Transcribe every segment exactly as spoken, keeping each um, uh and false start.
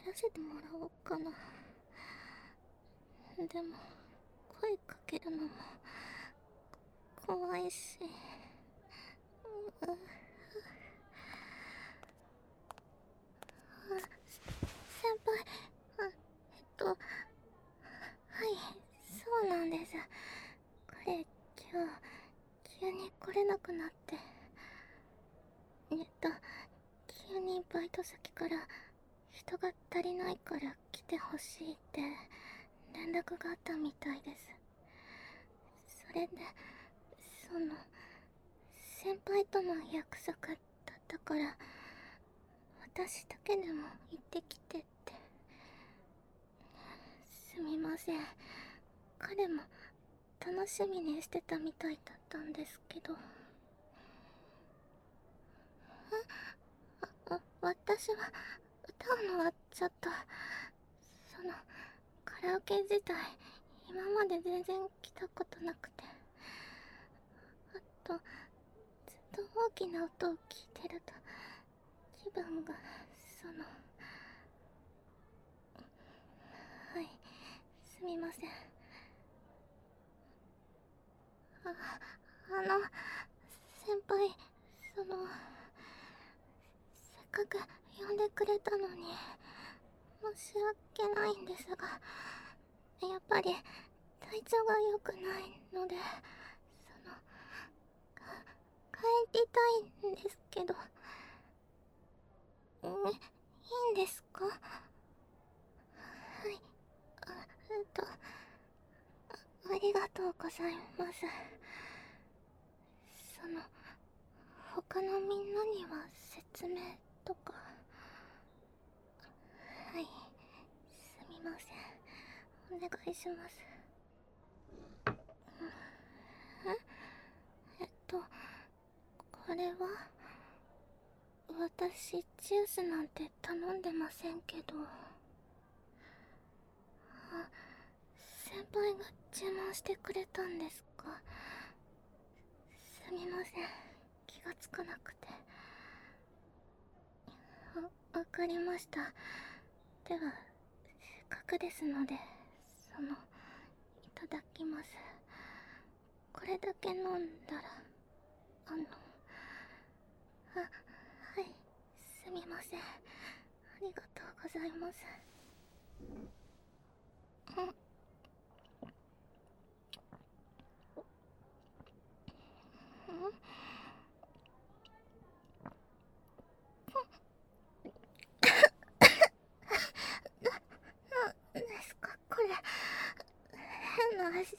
らせてもらおうかな。でも声かけるのも怖いし。うう先輩、あ、えっと、はい、そうなんです。彼、今日、急に来れなくなって。えっと、急にバイト先から、人が足りないから来てほしいって連絡があったみたいです。それで、その、先輩との約束だったから、私だけでも行ってきてって。すみません。彼も楽しみにしてたみたいだったんですけど。あ、あ、私は歌うのはちょっと、その、カラオケ自体、今まで全然来たことなくて。あと、ずっと大きな音を聞いてると、気分が、その、はい、すみません。あ、あの、先輩、その、せっかく呼んでくれたのに、申し訳ないんですが、やっぱり体調が良くないので、その、か帰りたいんですけど、んいいんですか？はい、あ、えっと、ありがとうございます。その、他のみんなには説明とか。はい、すみません。お願いします。ええっと、これは、私、ジュースなんて頼んでませんけど。あ、先輩が注文してくれたんですか？すみません。気がつかなくて。わ、わかりました。では、せっかくですので、その、いただきます。これだけ飲んだら、あの、あ、はい、すみません。ありがとうございます。うん。なんですかこれ。変な味。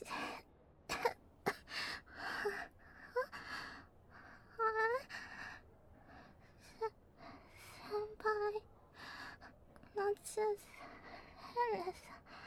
先輩のジュース変です。